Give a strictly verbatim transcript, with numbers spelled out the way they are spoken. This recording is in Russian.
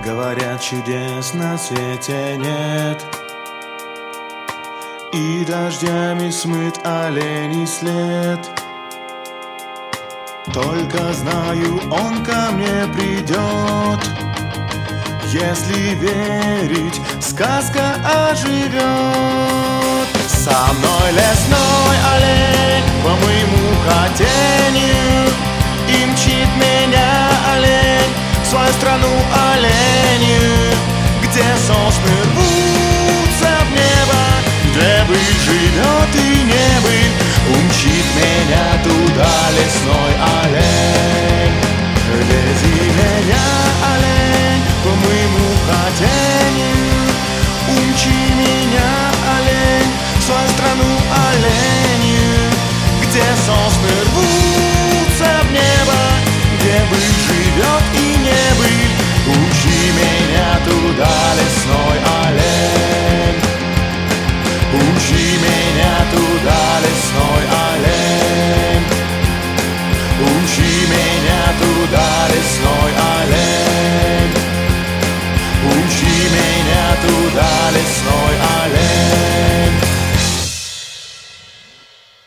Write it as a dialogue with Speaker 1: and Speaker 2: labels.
Speaker 1: Говорят, чудес на свете нет, и дождями смыт оленей след. Только знаю, он ко мне придет. Если верить, сказка оживет. Со мной лесной олень по моему хотению, и мчит меня олень в свою страну оленью, где сосны рвутся в небо, где быть живет и не быть. Умчит меня туда лесной олень. Вези меня, олень, по моему хотению, умчи меня, олень, в свою страну оленью, где сосны рвутся в небо, где быть живет и не быть. Умчи меня туда, лесной олень. Умчи меня туда, лесной олень. Умчи меня туда, лесной олень. Умчи меня туда, лесной олень.